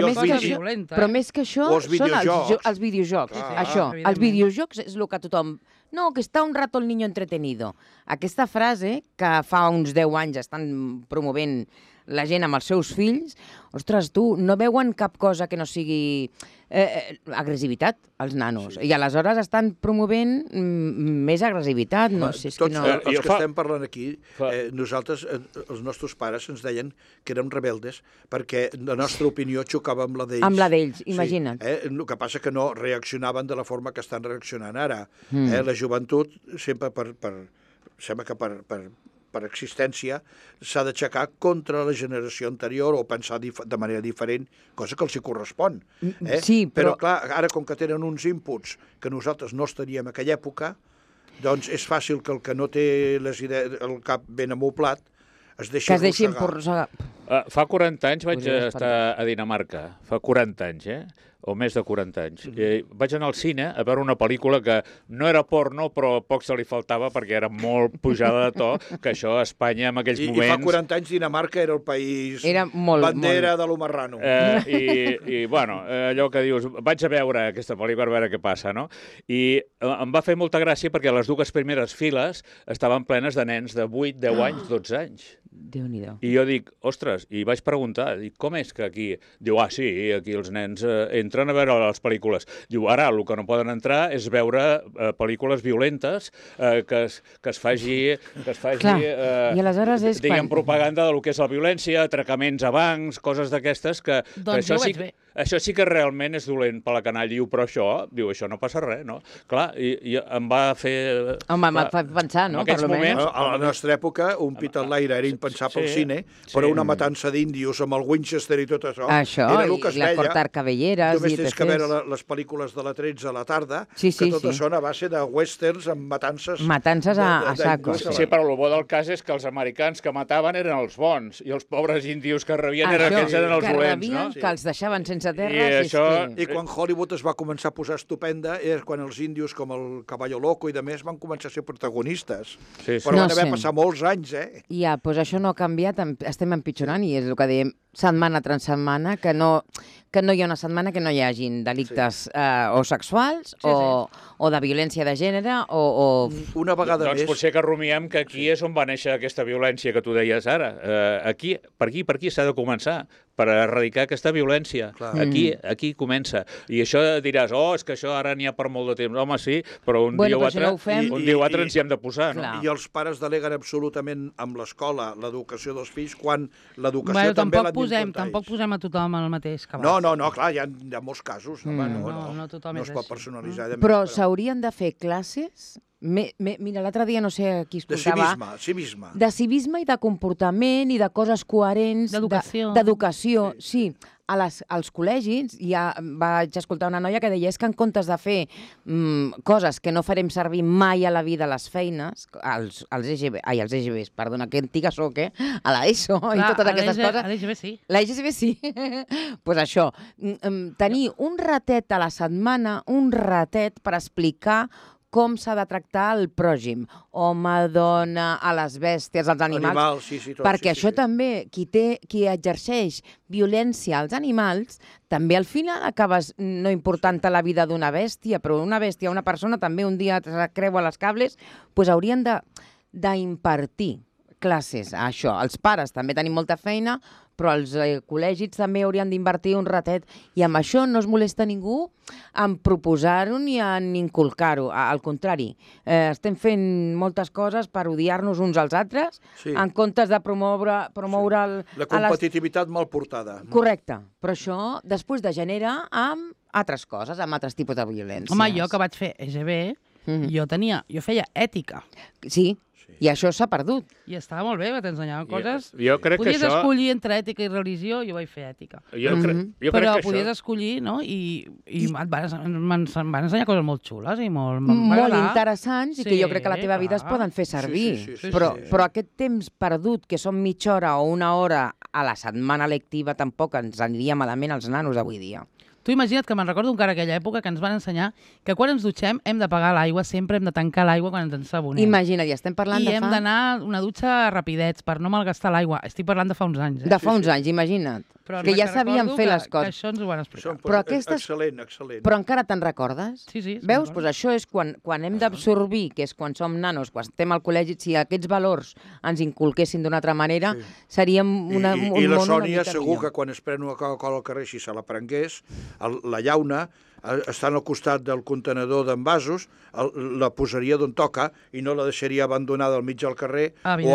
Però més que això són els videojocs. Això, els videojocs és el que tothom... No, que està un rato el niño entretenido. Aquesta frase que fa uns 10 anys estan promovent la gent amb els seus fills, ostres, tu, no veuen cap cosa que no sigui agressivitat, els nanos. I aleshores estan promovent més agressivitat. No sé, tots els que estem parlant aquí, nosaltres, els nostres pares ens deien que érem rebeldes perquè la nostra opinió xocava amb la d'ells. Amb la d'ells, imagina't. El que passa que no reaccionaven de la forma que estan reaccionant ara. La joventut sempre sembla que per existència, s'ha d'aixecar contra la generació anterior o pensar de manera diferent, cosa que els hi correspon. Sí, però clar, ara com que tenen uns inputs que nosaltres no estaríem en aquella època, doncs és fàcil que el que no té les idees, el cap ben amoblat es deixi arrossegar. Fa 40 anys vaig estar a Dinamarca, fa 40 anys, o més de 40 anys. Vaig anar al cine a veure una pel·lícula que no era porno, però poc se li faltava perquè era molt pujada de to, que això a Espanya en aquells moments... I fa 40 anys Dinamarca era el país bandera de lo marrano. I bueno, allò que dius, vaig a veure aquesta pel·lícula per veure què passa, no? I em va fer molta gràcia perquè les dues primeres files estaven plenes de nens de 8, 10 anys, 12 anys. Déu-n'hi-do. I jo dic, ostres, i vaig preguntar, com és que aquí... Diu, sí, aquí els nens entren a veure les pel·lícules. Diu, ara el que no poden entrar és veure pel·lícules violentes que es faci i aleshores és diguem, propaganda del que és la violència, atracaments a bancs, coses d'aquestes que això sí que realment és dolent per la canalla. Diu, però això no passa res, no? Clar, i em va fer... Home, em va fer pensar, no? En aquests moments... A la nostra època, un pit al l'aire era impensable al cine, però una matança d'índios amb el Winchester i tot això, era el que es veia. I la cortar cabelleres... Només tens que veure les pel·lícules de la 13 a la tarda, que tot això a base de westerns amb matances... Matances a saco. Sí, però el bo del cas és que els americans que mataven eren els bons, i els pobres índios que rebien eren els dolents, no? Que els deixaven sense terra. I quan Hollywood es va començar a posar estupenda és quan els índios com el Caballo Loco i demés van començar a ser protagonistes. Però van haver passat molts anys, Ja, doncs això no ha canviat, estem empitjorant i és el que dèiem setmana tras setmana, que que no hi ha una setmana que no hi hagin delictes o sexuals o de violència de gènere o... Una vegada més... Doncs potser que rumiem que aquí és on va néixer aquesta violència que tu deies ara. Aquí, per aquí s'ha de començar, per erradicar aquesta violència. Aquí comença. I això diràs, és que això ara n'hi ha per molt de temps. Home, sí, però un dia o altre ens hi hem de posar. I els pares deleguen absolutament amb l'escola l'educació dels fills quan l'educació també l'han d'importar. Tampoc posem a tothom el mateix que abans. No, clar, hi ha molts casos. No es pot personalitzar. Però s'haurien de fer classes... Mira, l'altre dia no sé a qui escoltava... De civisme. De civisme i de comportament i de coses coherents. D'educació, sí. Als col·legis ja vaig escoltar una noia que deia és que en comptes de fer coses que no farem servir mai a la vida a les feines, als EGBs, perdona, que antiga soc, a l'ESO i totes aquestes coses... A l'EGB sí. L'EGB sí. Doncs això, tenir un ratet a la setmana, un ratet per explicar com s'ha de tractar el pròxim, home, dona, a les bèsties, als animals. Perquè això també, qui exerceix violència als animals, també al final acabes no important la vida d'una bèstia, però una bèstia, una persona, també un dia creua les cables, doncs haurien d'impartir classes a això. Els pares també tenim molta feina, però els col·legis també haurien d'invertir un ratet i amb això no es molesta ningú en proposar-ho ni en inculcar-ho. Al contrari, estem fent moltes coses per odiar-nos uns als altres en comptes de promoure... La competitivitat mal portada. Correcte, però això després degenera amb altres coses, amb altres tipus de violència. Home, jo que vaig fer EGB, jo feia ètica. Sí. I això s'ha perdut. I estava molt bé, t'ensenyaven coses. Jo crec que podies escollir entre ètica i religió, jo vaig fer ètica. Però podies escollir, no? I em van ensenyar coses molt xules i molt interessants i que jo crec que a la teva vida es poden fer servir. Però aquest temps perdut, que són mitja hora o una hora a la setmana lectiva, tampoc ens aniria malament als nanos d'avui dia. Tu imagina't que me'n recordo encara aquella època que ens van ensenyar que quan ens dutxem hem de pagar l'aigua, sempre hem de tancar l'aigua quan ens ensabonem. Imagina't, ja estem parlant de fa... I hem d'anar una dutxa rapidets per no malgastar l'aigua. Estic parlant de fa uns anys. De fa uns anys, imagina't. Que ja sabíem fer les coses. Que això ens ho van explicar. Però excel·lent. Però encara te'n recordes? Sí. Veus? Doncs això és quan hem d'absorbir, que és quan som nanos, quan estem al col·legi, si aquests valors ens inculquessin d'una altra manera, seríem un món una mica millor. I la Sònia segur que quan es pren una Coca-Cola al carrer, si se la prengués, la llauna, estant al costat del contenedor d'envasos, la posaria d'on toca i no la deixaria abandonada al mig del carrer I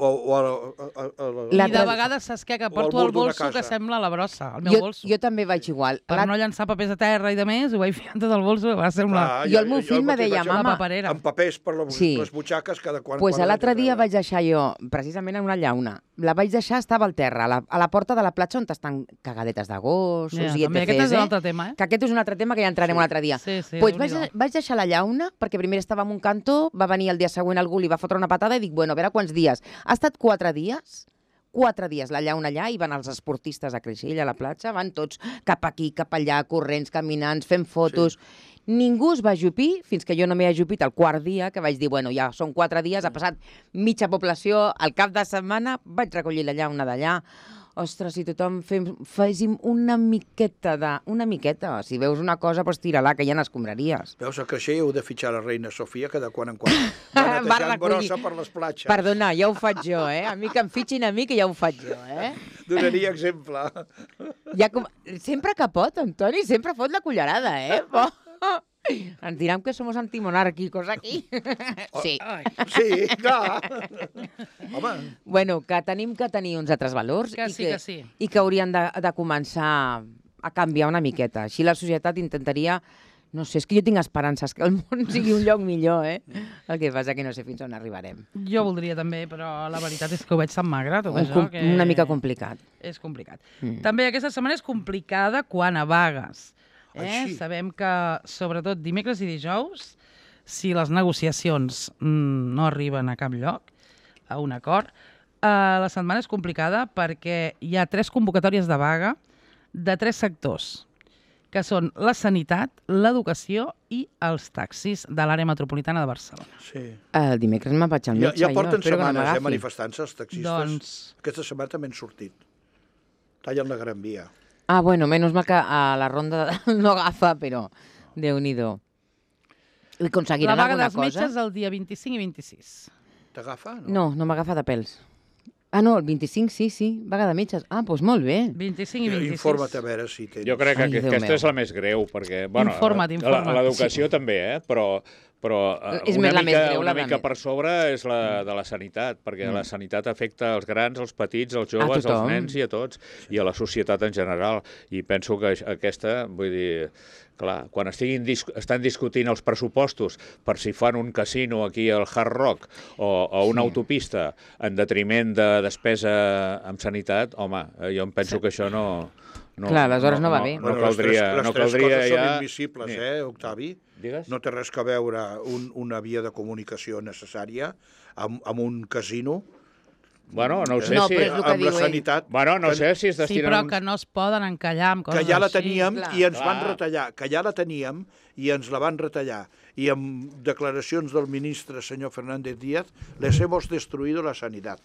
de vegades saps què? Que porto el bolso que sembla la brossa, el meu bolso. Jo també vaig igual. Per no llançar papers a terra i de més, ho vaig fiant tot el bolso, va semblar... Jo el meu fill me deia, mama... Amb papers per les butxaques cada quan... Doncs l'altre dia vaig deixar jo, precisament en una llauna, la vaig deixar, estava al terra, a la porta de la platja on estan cagadetes de gossos i etc. Aquest és un altre tema, que aquest és un altre tema que ja entrarem un altre dia. Doncs vaig deixar la llauna, perquè primer estava en un cantó, va venir el dia següent algú, li va fotre una patada i dic, bueno, a veure quants dies. Ha estat 4 dies, 4 dies la llauna allà, i van els esportistes a Creixell, a la platja, van tots cap aquí, cap allà, corrents, caminants, fent fotos... Ningú es va ajupir, fins que jo no m'he ajupit el 4 dia, que vaig dir, bueno, ja són 4 dies, ha passat mitja població, al cap de setmana vaig recollir la llauna d'allà. Ostres, si tothom féssim una miqueta, si veus una cosa, doncs tira-la, que hi ha escombraries. Veus, a Creixell heu de fitxar la reina Sofia, que de quan en quan va netejant brossa per les platges. Perdona, ja ho faig jo, A mi que em fitxin a mi, que ja ho faig jo, Donaria exemple. Sempre que pot, Antoni, sempre fot la cullerada, Ens diran que som antimonàrquicos aquí. Sí. Sí, clar. Home. Bueno, que tenim que tenir uns altres valors i que haurien de començar a canviar una miqueta. Així la societat intentaria... No sé, és que jo tinc esperances que el món sigui un lloc millor, El que passa que no sé fins on arribarem. Jo voldria també, però la veritat és que ho veig tan magre, tot això. Una mica complicat. És complicat. També aquesta setmana és complicada quan a vagues. Sabem que, sobretot dimecres i dijous, si les negociacions no arriben a cap lloc, a un acord, la setmana és complicada perquè hi ha 3 convocatòries de vaga de 3 sectors, que són la sanitat, l'educació i els taxis de l'àrea metropolitana de Barcelona. Sí. El dimecres me'n vaig al metge. Ja porten setmanes manifestant-se els taxistes. Doncs... Aquesta setmana també han sortit. Tallen la Gran Via. Ah, bueno, menys mal que a la ronda no agafa, però Déu-n'hi-do. I aconseguiran La vaga alguna dels cosa? metges el dia 25 i 26. T'agafa? No, no m'agafa de pèls. Ah, no, el 25 sí, vaga de metges. Ah, doncs molt bé. 25 i 26. Informa't a veure si tens. Jo crec que Ai, Déu aquesta meu. és la més greu, perquè... Bueno, Informa't. l'educació també, però És una la més greu, una la mica de- per sobre és la de la sanitat, perquè la sanitat afecta els grans, els petits, els joves, els tothom. nens i a tots, i a la societat en general. I penso que aquesta, vull dir, clar, quan estan discutint els pressupostos per si fan un casino aquí al Hard Rock o una autopista en detriment de despesa en sanitat, home, jo em penso que això no... Clar, aleshores no va bé. No caldria les tres coses ja... són invisibles, Octavi? Digues? No té res a veure una via de comunicació necessària amb un casino. Bueno, no ho sé No, si... però és el que amb diu la ell. sanitat. Bueno, no sé si es Sí, destinen... però que no es poden encallar amb coses Que ja la així. teníem clar. i ens van Clar. retallar, que ja la teníem i ens la van retallar. I amb declaracions del ministre senyor Fernández Díaz, les hemos destruido la sanitat.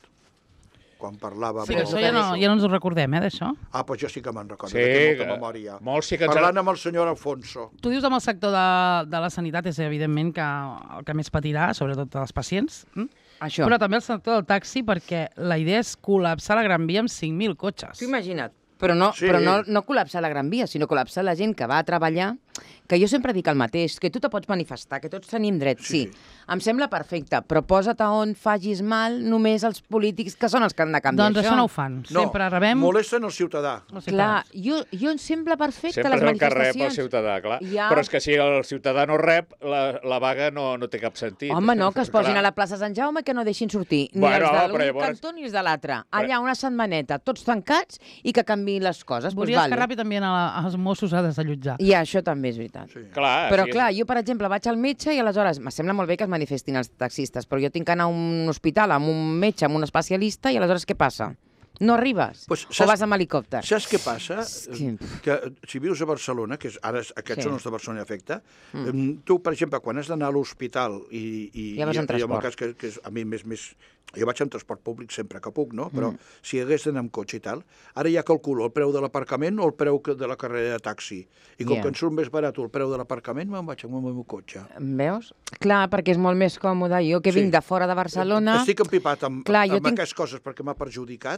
Quan parlava... Sí, que molt- això ja no ens ho recordem, d'això. Ah, doncs jo sí que me'n recordo, Sí, que que té molta memòria. molts sí que ens... Parlant amb el senyor Alfonso. Tu dius amb el sector de la sanitat és evidentment que el que més patirà, sobretot els pacients, Això. però també el sector del taxi, perquè la idea és col·lapsar la Gran Via amb 5.000 cotxes. Tu imagina't. Però no, Sí. però no col·lapsar la Gran Via, sinó col·lapsar la gent que va a treballar, que jo sempre dic el mateix, que tu te pots manifestar, que tots tenim dret, sí. Em sembla perfecte, però posa't a on facis mal només els polítics, que són els que han de canviar Doncs això no ho fan. Sempre rebem... molesten el ciutadà. els Clar, ciutadans. jo em sembla perfecte Sempre les és el que rep el manifestacions. ciutadà, clar. Ja. Però és que si el ciutadà no rep, la vaga no té cap sentit. Home, no, que es posin Clar. a la plaça Sant Jaume i que no deixin sortir ni Bueno, els de però l'un llavors- cantó ni els de l'altre. Allà una setmaneta, tots tancats i que canviïn les coses. Voldries que ràpid envien als Mossos a desallotjar. I això també és veritat. Sí. Clar, Però sí, clar, jo, per exemple, vaig al metge i aleshores me sembla molt bé que es manifestin els taxistes, però jo tinc que anar a un hospital amb un metge, amb un especialista, i aleshores què passa? No arribes? Pues, o vas amb helicòpter? Saps què passa? que- Que si vius a Barcelona, que aquests Sí. són els de Barcelona i efecte, tu, per exemple, quan has d'anar a l'hospital i Ja vas en en el transport. cas que és a mi més... Jo vaig en transport públic sempre que puc, no? Però si hagués d'anar amb cotxe i tal, ara ja calculo el preu de l'aparcament o el preu de la carrera de taxi. I com Ja. que em surt més barat el preu de l'aparcament, me'n vaig amb el meu cotxe. Veus? Clar, perquè és molt més còmode. Jo que Sí. vinc de fora de Barcelona... Estic empipat amb Clar, jo tinc- aquestes coses perquè m'ha perjudicat.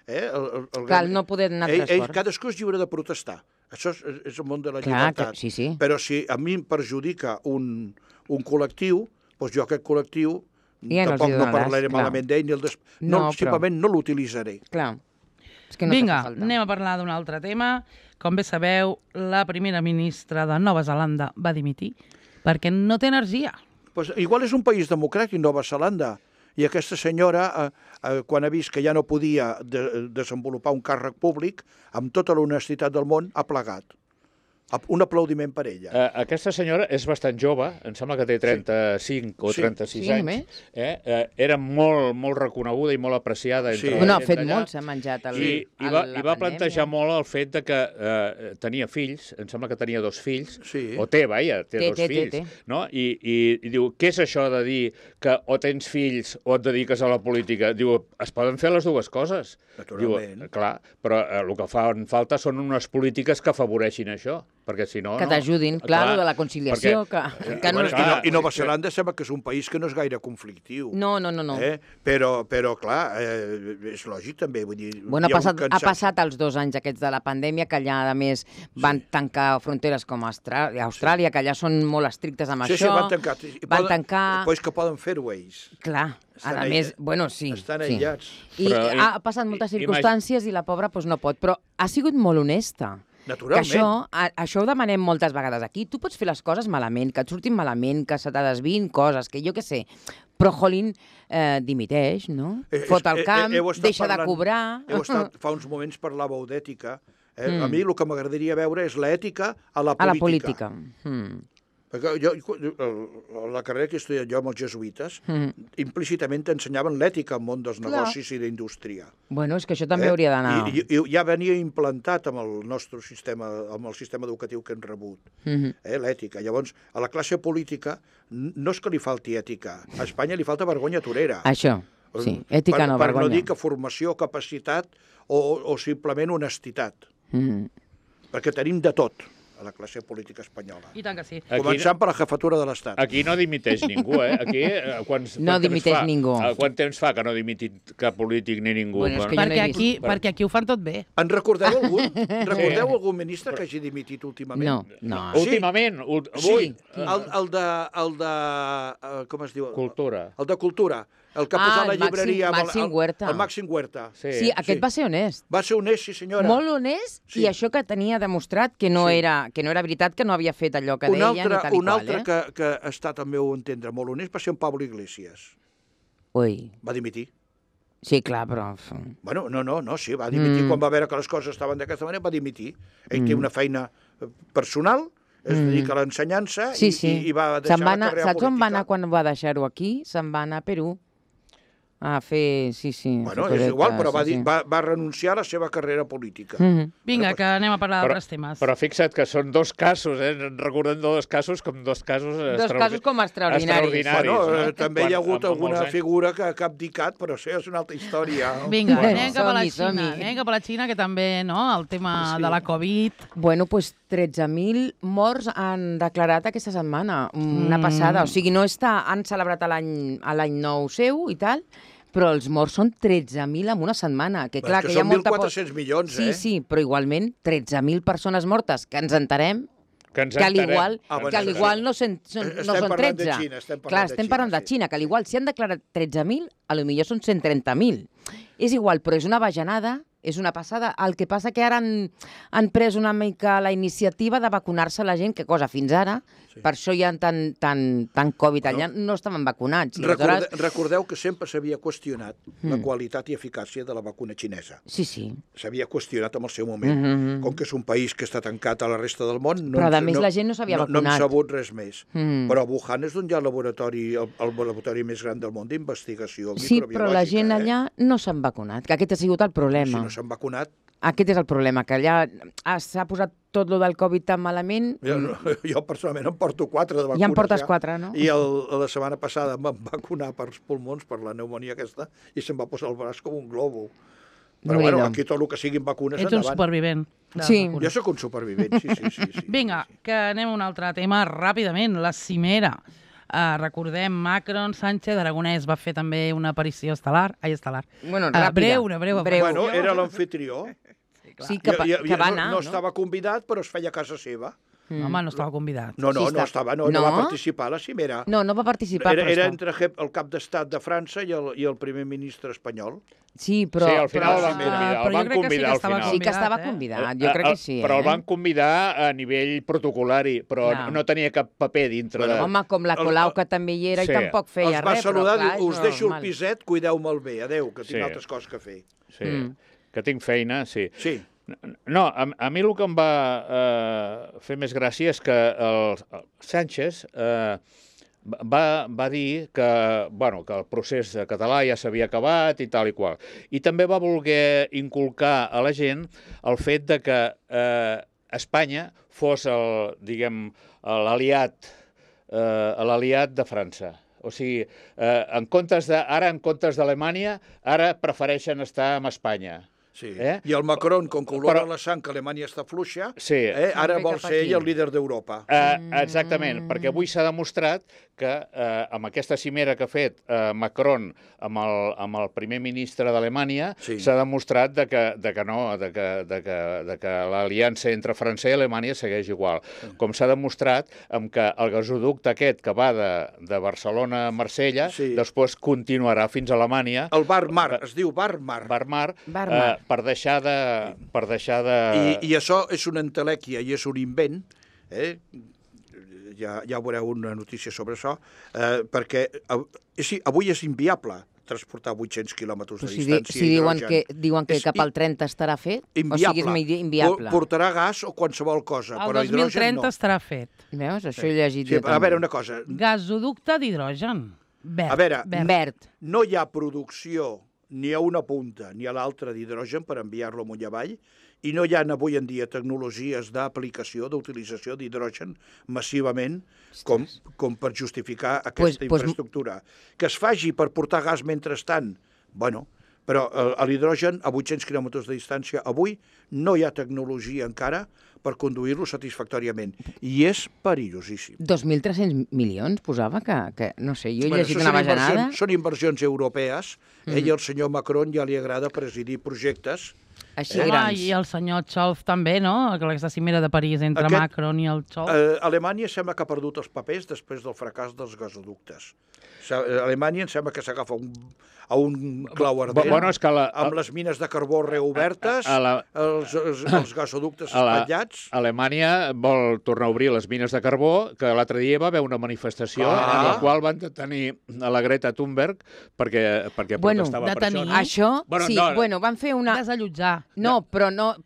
Cal no poder anar en transport. Cadascú és lliure de protestar. Això és el món de la Clar, llibertat. sí. Però si a mi em perjudica un col·lectiu, doncs jo aquest col·lectiu Ja no els tampoc hi no donaràs, parlaré clar. malament d'ell, No, però- simplement no l'utilitzaré. Clar. És que no Vinga, fa falta. anem a parlar d'un altre tema. Com bé sabeu, la primera ministra de Nova Zelanda va dimitir perquè no té energia. Pues, igual és un país democràtic, Nova Zelanda, i aquesta senyora, quan ha vist que ja no podia desenvolupar un càrrec públic, amb tota l'honestitat del món, ha plegat. Un aplaudiment per ella. Aquesta senyora és bastant jove, em sembla que té 35 o Sí. 36 Sí, anys. només? Era molt reconeguda i molt apreciada entre Sí. la Bueno, ha gent fet d'allà. molt, s'ha menjat el, I la va pandèmia. plantejar molt el fet de que tenia fills, em sembla que tenia 2 fills, Sí. o té, vaja, té 2 fills, té. no? I diu, què és això de dir que o tens fills o et dediques a la política? Diu, es poden fer les dues coses. Naturalment. Diu, clar, però el que fan falta són unes polítiques que afavoreixin això, perquè si no... Que t'ajudin, clar, lo de la conciliació, que no... clar, I Nova Zelanda sembla que és un país que no és gaire conflictiu. No. Però clar, és lògic també. Vull dir, Bueno, hi ha un ha passat els 2 anys aquests de la pandèmia, que allà, a més, van tancar fronteres com Austràlia, que allà són molt estrictes amb Sí, això. van tancar. Van tancar... Pues que poden fer ways. Clar, Estan a més, bueno, sí. Estan sí. aïllats. I Però, ha passat moltes circumstàncies i la pobra doncs, no pot, però ha sigut molt honesta. Naturalment. Que això ho demanem moltes vegades aquí. Tu pots fer les coses malament, que et surtin malament, que se te desviïn coses, que jo què sé. Però, jolín, dimiteix, no? Fot el camp, deixa de cobrar... Fa uns moments parlàveu d'ètica. A mi el que m'agradaria veure és l'ètica a la política. A la política. Perquè la carrera que he estudiat jo amb els jesuïtes, implícitament t'ensenyaven l'ètica al món dels negocis i d'indústria. Bueno, és que això també hauria d'anar... I ja venia implantat amb el nostre sistema, amb el sistema educatiu que hem rebut, l'ètica. Llavors, a la classe política no és que li falti ètica, a Espanya li falta vergonya torera. Això, sí, ètica no, per vergonya. no dir que formació, capacitat o simplement honestitat. perquè tenim de tot a la classe política espanyola. I tant que sí. Començant per la jefatura de l'Estat. Aquí no dimiteix ningú, eh? Aquí, no dimiteix ningú. Quant temps fa que no dimitit cap polític ni ningú? Bueno, perquè aquí ho fan tot bé. En recordeu algun? Recordeu algun ministre que hagi dimitit últimament? No. Últimament? Sí, el de... Com es diu? Cultura. El de Cultura. El que ha posat la llibreria... Màxim Huerta. El Màxim Huerta. Sí, aquest va ser honest. Va ser honest, sí senyora. Molt honest, i això que tenia demostrat que no era veritat, que no havia fet allò que deia, ni tal i qual. Un altre que està també ho entendre molt honest va ser en Pablo Iglesias. Ui. Va dimitir. Sí, clar, però... Bueno, no, sí, va dimitir quan va veure que les coses estaven d'aquesta manera, va dimitir. Ell té una feina personal, es dedica a l'ensenyança i va deixar la carrera política. Saps on va anar quan va deixar-ho aquí? Se'n va anar a Perú. A fer, Bueno, és igual, però va renunciar a la seva carrera política. Vinga, que anem a parlar d'altres temes. Però fixa't que són dos casos, recordem dos casos com dos casos com extraordinaris. Bueno, també hi ha hagut alguna figura que ha abdicat, però això és una altra història. Vinga, anem cap a la Xina. Anem cap a la Xina, que també, no?, el tema de la Covid. Bueno, doncs 13.000 morts han declarat aquesta setmana. Una passada. O sigui, no han celebrat l'any nou seu i tal, però els morts són 13.000 en una setmana. Que clar, que hi ha molta... 1.400 milions, eh? Sí, però igualment 13.000 persones mortes, que ens enterem que al igual no són 13. Clar, estem parlant de Xina, que al igual si han declarat 13.000, potser són 130.000. És igual, però és una bajanada, és una passada. El que passa que ara han pres una mica la iniciativa de vacunar-se la gent, que cosa fins ara, per això hi ha tant Covid allà, no estaven vacunats. Recordeu que sempre s'havia qüestionat la qualitat i eficàcia de la vacuna xinesa. Sí. S'havia qüestionat en el seu moment. Com que és un país que està tancat a la resta del món... Però a més la gent no s'havia vacunat. No hem sabut res més. Però a Wuhan és on hi ha el laboratori més gran del món d'investigació microbiològica. Sí, però la gent allà no s'han vacunat, que aquest ha sigut el problema. Si no s'han vacunat... Aquest és el problema, que allà s'ha posat tot lo del Covid tan malament... Jo personalment em porto 4 de vacunes. Ja en portes 4, no? I la setmana passada em van vacunar pels pulmons, per la pneumònia aquesta, i se'm va posar el braç com un globo. Però bueno, aquí tot el que siguin vacunes endavant. Ets un supervivent. Sí. Jo sóc un supervivent, sí. Vinga, que anem a un altre tema ràpidament, la cimera. Recordem, Macron, Sánchez, Aragonès va fer també una aparició estel·lar. Bueno, ràpida. Breu. Bueno, era l'amfitrió. Sí, que va anar, no estava convidat, però es feia a casa seva. Home, no estava convidat. No va participar a la cimera. No va participar. Era entre el cap d'estat de França i el primer ministre espanyol. Sí, però... Sí, al final el van convidar al final. Sí que estava convidat, jo crec que sí. Però el van convidar a nivell protocolari, però no tenia cap paper dintre de... Home, com la Colau, que també hi era i tampoc feia res. Els va saludar, diu, us deixo el piset, cuideu-me'l bé, adeu, que tinc altres coses que fer. Sí, que tinc feina, sí. Sí. No, a mi el que em va fer més gràcia és que el Sánchez va dir que el procés català ja s'havia acabat i tal i qual. I també va voler inculcar a la gent el fet de que Espanya fos l'aliat de França. O sigui, en comptes d'Alemanya, ara prefereixen estar amb Espanya. Sí. I el Macron, com que olora la sang que Alemanya està fluixa, ara vol ser ell el líder d'Europa. Exactament, perquè avui s'ha demostrat que amb aquesta cimera que ha fet Macron amb el primer ministre d'Alemanya s'ha demostrat que l'aliança entre França i Alemanya segueix igual. Com s'ha demostrat amb que el gasoducte aquest que va de Barcelona a Marsella després continuarà fins a Alemanya. El Barmar, es diu Barmar. Barmar. Per deixar de... I això és una entelèquia i és un invent, ja veureu una notícia sobre això, perquè avui és inviable transportar 800 quilòmetres de distància. Si diuen que cap al 30 estarà fet, o sigui, és inviable. Portarà gas o qualsevol cosa, però hidrogen no. El 2030 estarà fet. Veus? Això he llegit jo també. A veure, una cosa. Gasoducte d'hidrogen. Verd. A veure, no hi ha producció ni a una punta ni a l'altra d'hidrogen per enviar-lo amunt i avall, i no hi ha avui en dia tecnologies d'aplicació, d'utilització d'hidrogen massivament com per justificar aquesta infraestructura. Que es faci per portar gas mentrestant, bueno, Però l'hidrogen a 800 quilòmetres de distància avui no hi ha tecnologia encara per conduir-lo satisfactòriament. I és perillosíssim. 2.300 milions posava que no sé, jo he llegit una bajanada. Són inversions europees. Ell, el senyor Macron, ja li agrada presidir projectes així grans. I el senyor Scholz també, no? Aquesta cimera de París entre Macron i el Scholz. Alemanya sembla que ha perdut els papers després del fracàs dels gasoductes. Alemanya em sembla que s'agafa a un clau ardent, amb les mines de carbó reobertes, els gasoductes espatllats. Alemanya vol tornar a obrir les mines de carbó, que l'altre dia va haver una manifestació en la qual van detenir a la Greta Thunberg perquè protestava per això. Això, sí, van fer una... Desallotjar. No, però no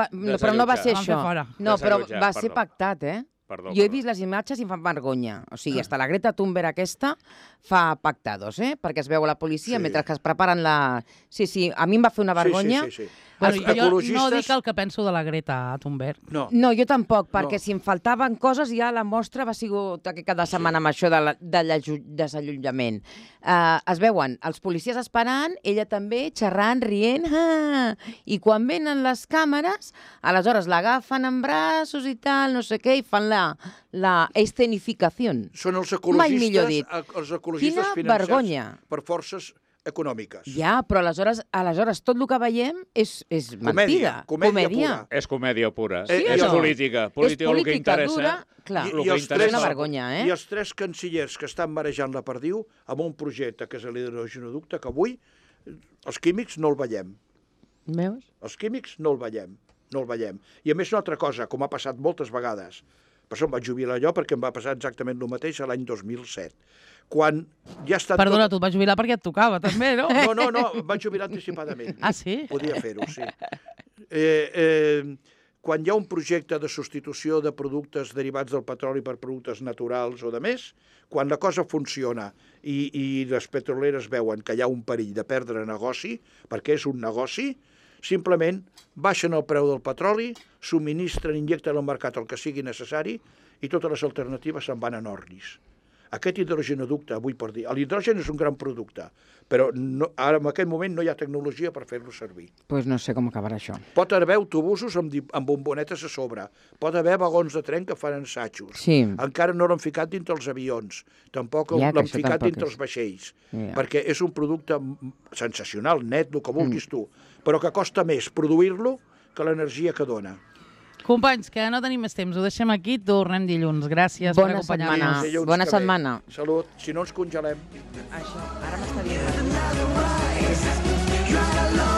va ser això. No, però va ser pactat, eh? Jo he vist les imatges i em fan vergonya. O sigui, hasta la Greta Thunberg aquesta fa pactados, perquè es veu la policia mentre que es preparen la... Sí, a mi em va fer una vergonya. Sí. Jo no dic el que penso de la Greta Thunberg. No, jo tampoc, perquè si em faltaven coses ja la mostra va sigut cada setmana amb això de desallotjament. Es veuen els policies esperant, ella també xerrant, rient, i quan venen les càmeres, aleshores l'agafen en braços i tal, no sé què, i fan la escenificació. Són els ecologistes finançats per forces econòmiques. Ja, però aleshores tot el que veiem és mentida. Comèdia pura. És comèdia pura. És política. Política el que interessa. Dura, clar. És una vergonya, I els 3 cancellers que estan marejant la perdiu amb un projecte que és l'hidrogenoducte, que avui els químics no el veiem. Veus? Els químics no el veiem. I a més una altra cosa, com ha passat moltes vegades, per això em vaig jubilar allò, perquè em va passar exactament el mateix l'any 2007. Quan ja està... Perdona, tu et vas jubilar perquè et tocava, també, no? No, em vaig jubilar anticipadament. Ah, sí? Podia fer-ho, sí. Quan hi ha un projecte de substitució de productes derivats del petroli per productes naturals o de més, quan la cosa funciona i les petroleres veuen que hi ha un perill de perdre negoci, perquè és un negoci, simplement baixen el preu del petroli, subministren, injecten al mercat el que sigui necessari i totes les alternatives se'n van en ornis. Aquest hidrogenoducte, avui per dir, l'hidrogen és un gran producte, però ara en aquest moment no hi ha tecnologia per fer-lo servir. Doncs no sé com acabarà això. Pot haver autobusos amb bombonetes a sobre, pot haver vagons de tren que fan ensatjos. Sí. Encara no l'han ficat dintre els avions, tampoc l'han ficat dintre els vaixells, perquè és un producte sensacional, net, el que vulguis tu, però que costa més produir-lo que l'energia que dona. Companys, que no tenim més temps, ho deixem aquí, tornem dilluns. Gràcies per acompanyar-nos. Bona setmana. Salut, si no ens congelem. Això, ara m'està dient.